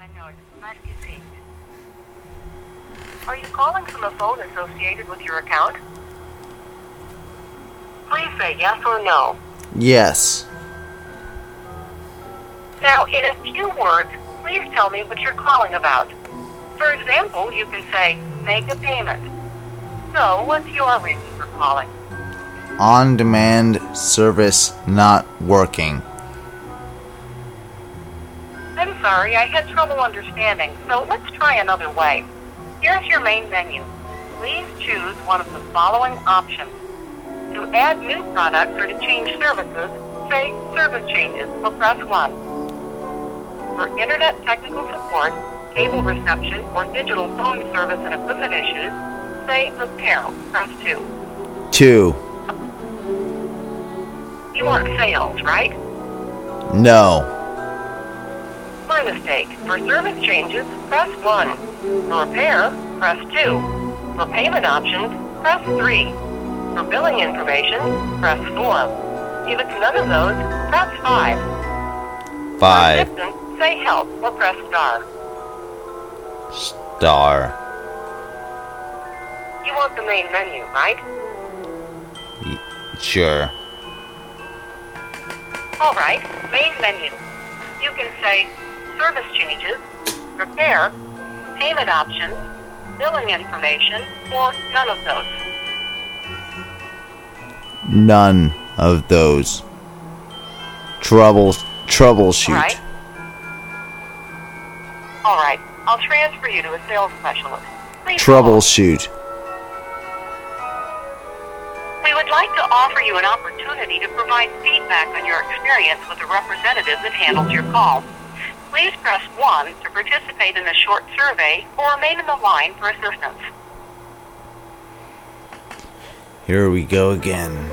Are you calling from a phone associated with your account? Please say yes or no. Yes. Now, in a few words, please tell me what you're calling about. For example, you can say, make a payment. So, what's your reason for calling? On-demand service not working. I'm sorry, I had trouble understanding, so let's try another way. Here's your main menu. Please choose one of the following options. To add new products or to change services, say service changes, or press 1. For internet technical support, cable reception, or digital phone service and equipment issues, say repair, press 2. 2. You want sales, right? No. My mistake. For service changes, press 1. For repair, press 2. For payment options, press 3. For billing information, press 4. If it's none of those, press 5. 5. For assistance, say help or press star. Star. You want the main menu, right? Sure. All right, main menu. You can say service changes, repair, payment options, billing information, or none of those. None of those. Troubleshoot. All right. I'll transfer you to a sales specialist. Please Troubleshoot. We would like to offer you an opportunity to provide feedback on your experience with a representative that handles your call. Please press 1 to participate in a short survey or remain in the line for assistance. Here we go again.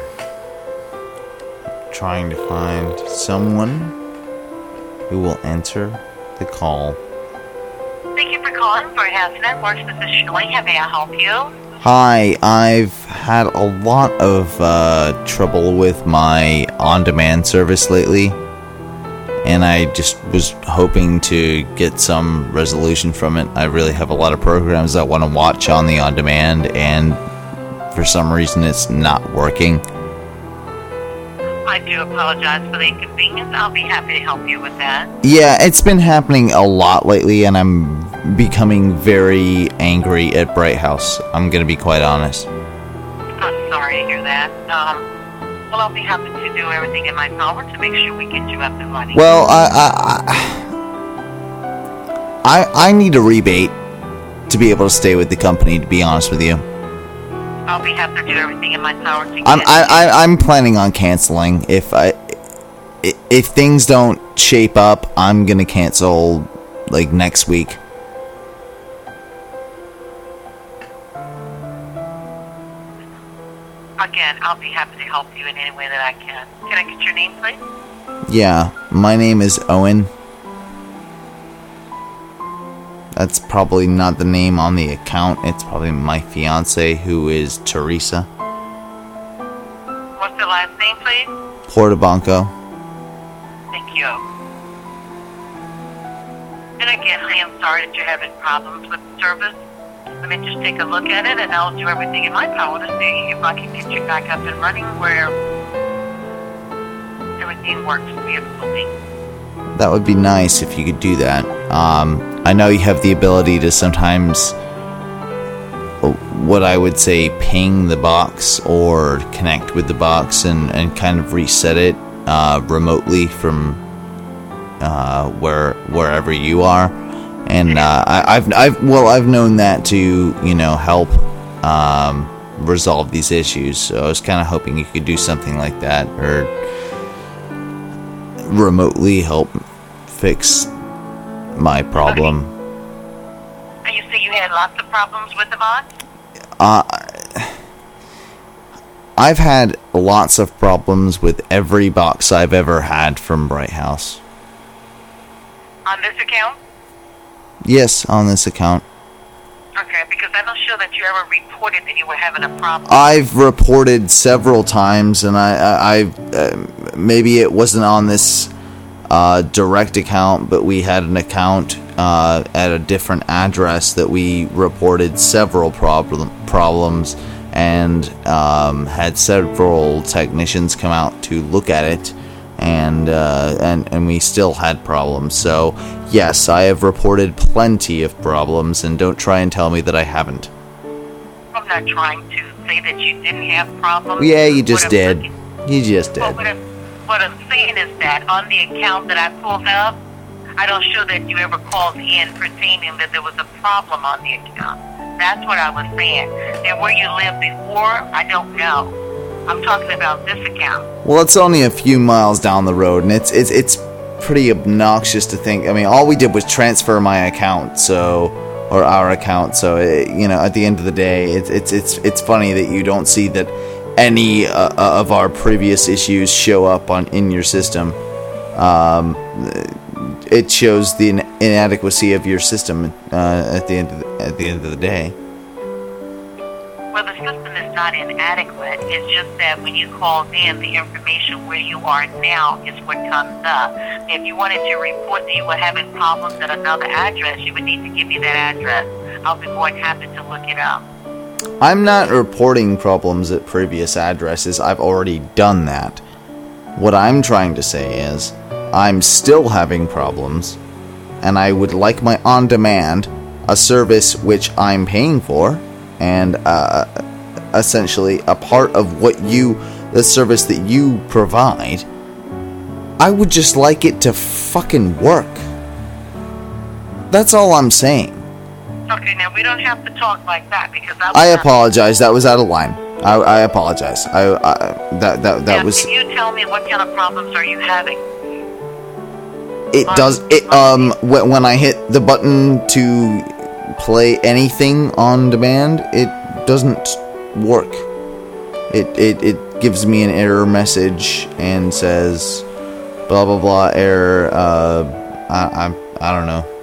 Trying to find someone who will answer the call. Thank you for calling Bright Networks. This is Shirley. How may I help you? Hi, I've had a lot of trouble with my on-demand service lately, and I just was hoping to get some resolution from it. I really have a lot of programs I want to watch on the on-demand, and for some reason it's not working. I do apologize for the inconvenience. I'll be happy to help you with that. Yeah, it's been happening a lot lately, and I'm becoming very angry at Bright House. I'm going to be quite honest. I'm sorry to hear that. Well, I'll be happy to do everything in my power to make sure we get you up and running. Well, I need a rebate to be able to stay with the company, to be honest with you. I'll be happy to do everything in my power to get I'm planning on canceling. If things don't shape up, I'm gonna cancel like next week. Again, I'll be happy to help you in any way that I can. Can I get your name, please? Yeah, my name is Owen. That's probably not the name on the account. It's probably my fiance, who is Teresa. What's the last name, please? Portabanco. Thank you. And again, I am sorry that you're having problems with the service. Let me just take a look at it, and I'll do everything in my power to see if I can get you back up and running where everything works beautifully. That would be nice if you could do that. I know you have the ability to sometimes, what I would say, ping the box or connect with the box and kind of reset it remotely from wherever you are. And I've known that to help resolve these issues. So I was kind of hoping you could do something like that, or remotely help fix my problem. And you say you had lots of problems with the box? I've had lots of problems with every box I've ever had from Bright House. On this account? Yes, on this account. Okay, because I don't show that you ever reported that you were having a problem. I've reported several times, and I maybe it wasn't on this direct account, but we had an account at a different address that we reported several problems and had several technicians come out to look at it, and we still had problems. So yes, I have reported plenty of problems, and don't try and tell me that I haven't. I'm not trying to say that you didn't have problems. Yeah, you just did. You just did. Well, what I'm saying is that on the account that I pulled up, I don't show that you ever called in pertaining that there was a problem on the account. That's what I was saying. And where you lived before, I don't know. I'm talking about this account. Well, it's only a few miles down the road, and it's pretty obnoxious to think. I mean, all we did was transfer my account, or our account. So at the end of the day, it's funny that you don't see that any of our previous issues show up in your system. It shows the inadequacy of your system at the end of the day. Well, the system is not inadequate. It's just that when you called in, the information where you are now is what comes up. If you wanted to report that you were having problems at another address, you would need to give me that address. I'll be more than happy to look it up. I'm not reporting problems at previous addresses. I've already done that. What I'm trying to say is, I'm still having problems, and I would like my on-demand, a service which I'm paying for, and essentially a part of the service that you provide. I would just like it to fucking work. That's all I'm saying. Okay, now we don't have to talk like that because I apologize. That was out of line. I apologize. That was. Can you tell me what kind of problems are you having? When I hit the button to play anything on demand, it doesn't work. It gives me an error message and says blah blah blah error. I don't know.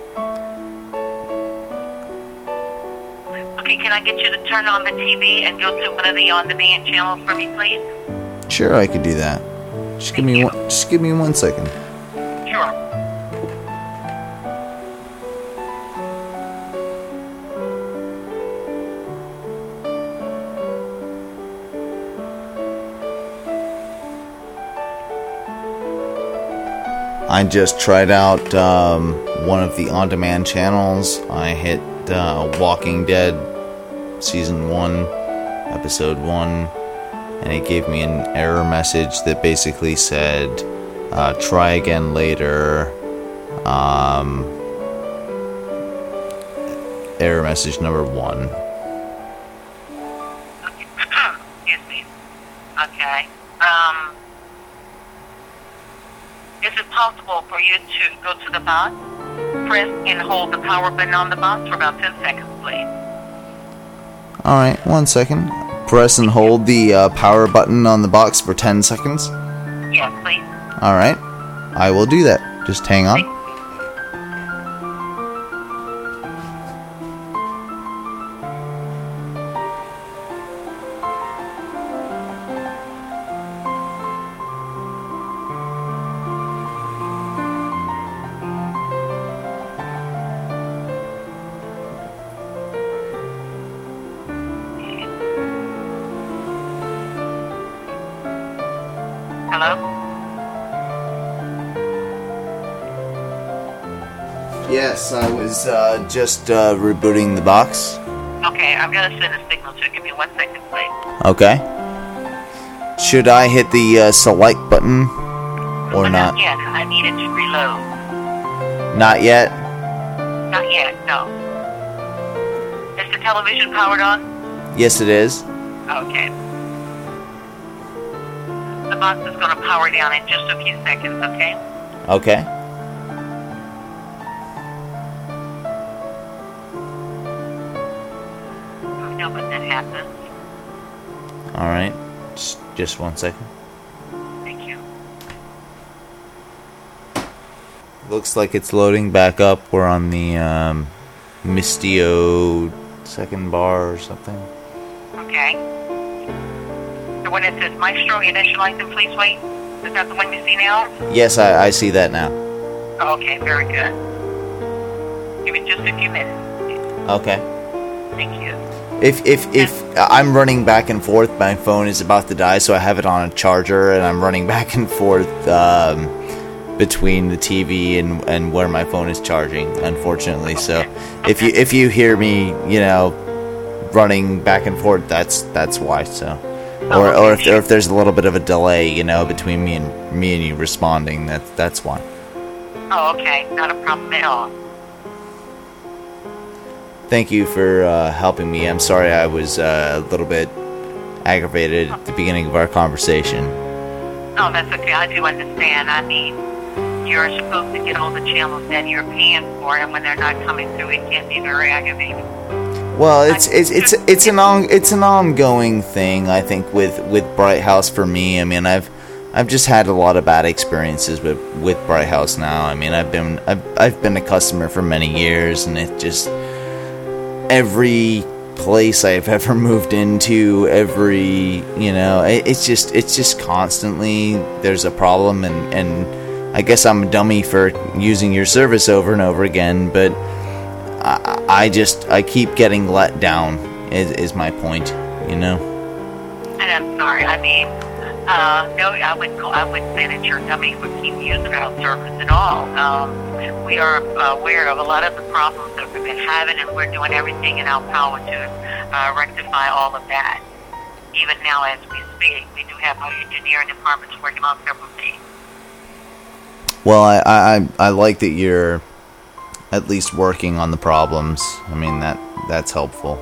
Okay, can I get you to turn on the TV and go to one of the on-demand channels for me, please? Sure, I could do that. Just give me 1 second. Sure. I just tried out one of the on-demand channels. I hit Walking Dead Season 1, Episode 1, and it gave me an error message that basically said, try again later. Error message number 1. Excuse me. Okay. Is it possible for you to go to the box, press and hold the power button on the box for about 10 seconds, please? Alright, 1 second. Press and hold the power button on the box for 10 seconds? Yes, please. Alright, I will do that. Just hang on. Hello? Yes, I was just rebooting the box. Okay, I'm going to send a signal to you. Give me 1 second, please. Okay. Should I hit the select button or not? Not yet. I need it to reload. Not yet? Not yet, no. Is the television powered on? Yes, it is. Okay. The box is going to power down in just a few seconds, okay? Okay. I know when that happens. Alright. Just 1 second. Thank you. Looks like it's loading back up. We're on the Mistio second bar or something. Okay. So when it says Maestro, initialize and please wait. Is that the one you see now? Yes, I see that now. Oh, okay, very good. Give me just a few minutes. Okay. Thank you. If I'm running back and forth, my phone is about to die, so I have it on a charger, and I'm running back and forth between the TV and where my phone is charging, unfortunately. Okay. So if you hear me, running back and forth, that's why. So, or if there's a little bit of a delay, between me and you responding, that's why. Oh, okay, not a problem at all. Thank you for helping me. I'm sorry I was a little bit aggravated at the beginning of our conversation. Oh, that's okay. I do understand. I mean, you're supposed to get all the channels that you're paying for, and when they're not coming through, it can be very aggravating. Well, it's an ongoing thing, I think, with Bright House for me. I mean, I've just had a lot of bad experiences with Bright House now. I mean, I've been a customer for many years, and it just every place I've ever moved into, it's just constantly there's a problem, and I guess I'm a dummy for using your service over and over again, but I keep getting let down is my point, And I'm sorry. I mean, no, I wouldn't say that you're a dummy for keep using our service at all. We are aware of a lot of the problems that we've been having, and we're doing everything in our power to rectify all of that. Even now, as we speak, we do have our engineering departments working on several things. Well, I like that you're at least working on the problems. I mean, that's helpful.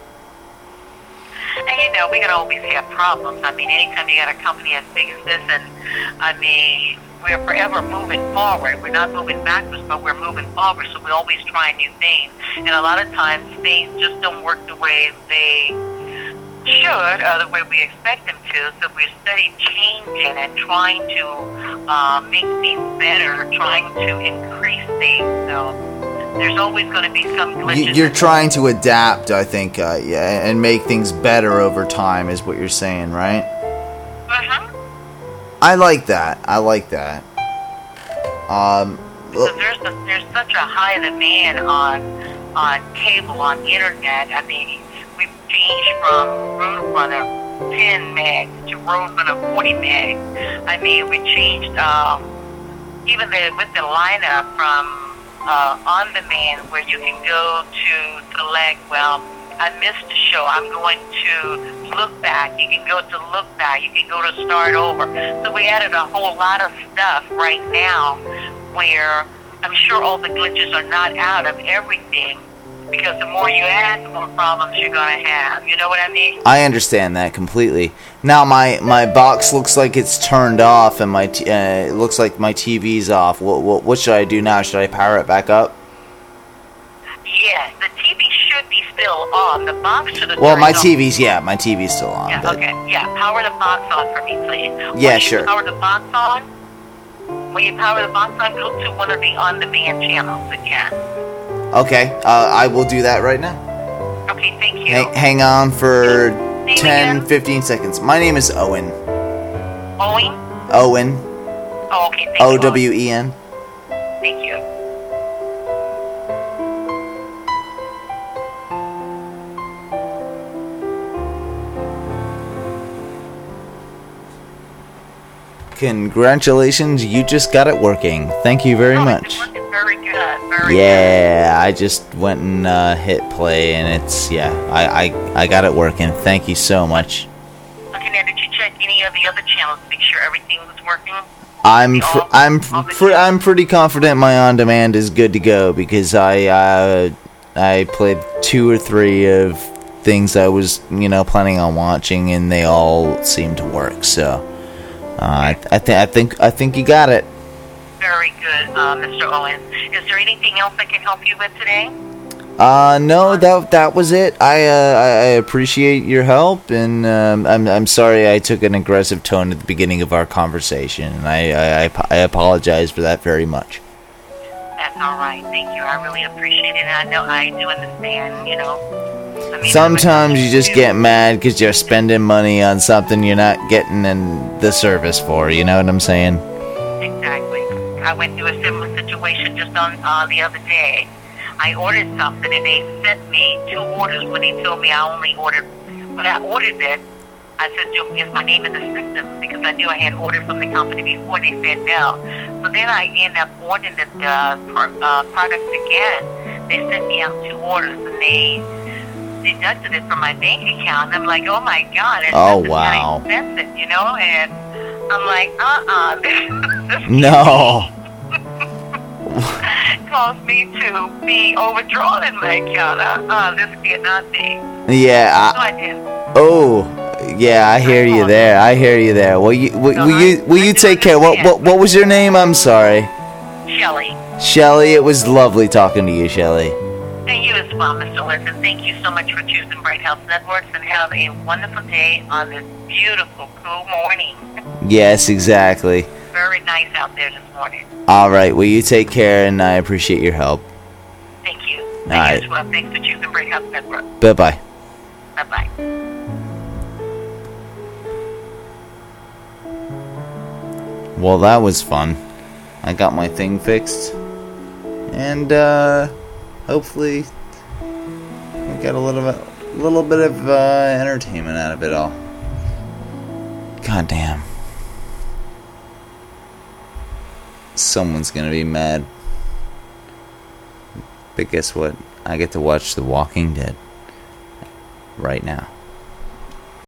And we can always have problems. I mean, anytime you got a company as big as this, and I mean, we're forever moving forward. We're not moving backwards, but we're moving forward. So we always try new things, and a lot of times things just don't work the way they should, or the way we expect them to. So we're steady changing and trying to make things better, trying to increase things. So there's always going to be some glitches. You're trying to adapt, I think, and make things better over time, is what you're saying, right? Mm-hmm. I like that. Because there's such a high demand on cable, on internet. I mean, we've changed from Roadrunner 10 meg to Roadrunner 40 meg. I mean, we changed even with the lineup from on demand, where you can go to select, well, I missed the show, I'm going to look back. You can go to look back. You can go to start over. So we added a whole lot of stuff right now where I'm sure all the glitches are not out of everything, because the more you add, the more problems you're going to have. You know what I mean? I understand that completely. Now my box looks like it's turned off, and it looks like my TV's off. What should I do now? Should I power it back up? Yes, the TV should be still on. The box should have Well, my off. TV's still on. Yeah, but... okay. Yeah, power the box on for me, please. Yeah, sure. When you power the box on, go to one of the on-demand channels again. Okay, I will do that right now. Okay, thank you. Hang on for Name 10, again? 15 seconds. My name is Owen. Owen? Owen. Oh, okay, thank you. Owen. Thank you. Congratulations, you just got it working. Thank you very much. It's working very good. Very Yeah, I just went and hit play, and I got it working. Thank you so much. good. Okay, now did you check any of the other channels to make sure everything was working? I'm pretty confident my on demand is good to go, because I played 2 or 3 of things I was planning on watching, and they all seem to work. So I think you got it. Very good, Mr. Owen. Is there anything else I can help you with today? No, that was it. I appreciate your help, and I'm sorry I took an aggressive tone at the beginning of our conversation, and I apologize for that very much. That's all right. Thank you. I really appreciate it. And I know I do understand, I mean, Sometimes you just get mad because you're spending money on something you're not getting in the service for. You know what I'm saying? Exactly. I went through a similar situation just on the other day. I ordered something and they sent me 2 orders when they told me I only ordered. When I ordered it, I said, "Is my name in the system?" Because I knew I had ordered from the company before. They said no. So then I ended up ordering the products again. They sent me out 2 orders and they deducted it from my bank account. And I'm like, oh my God, it's wow. kind of expensive, you know? And I'm like, this No. caused me to be overdrawn in my account. This cannot be. Yeah. So I did. Oh. Yeah, I hear you there. I hear you there. Will you take care? What was your name? I'm sorry. Shelly. Shelly, it was lovely talking to you, Shelly. And you as well, Mr. Listen. Thank you so much for choosing Bright Health Networks, and have a wonderful day on this beautiful, cool morning. Yes, exactly. Very nice out there this morning. All right. Well, you take care, and I appreciate your help. Thank you. All Thank right. you as well. Thanks for choosing Bright Health Network. Bye-bye. Bye-bye. Well, that was fun. I got my thing fixed. And, hopefully I got a little bit of entertainment out of it all. God damn. Someone's gonna be mad. But guess what? I get to watch The Walking Dead right now.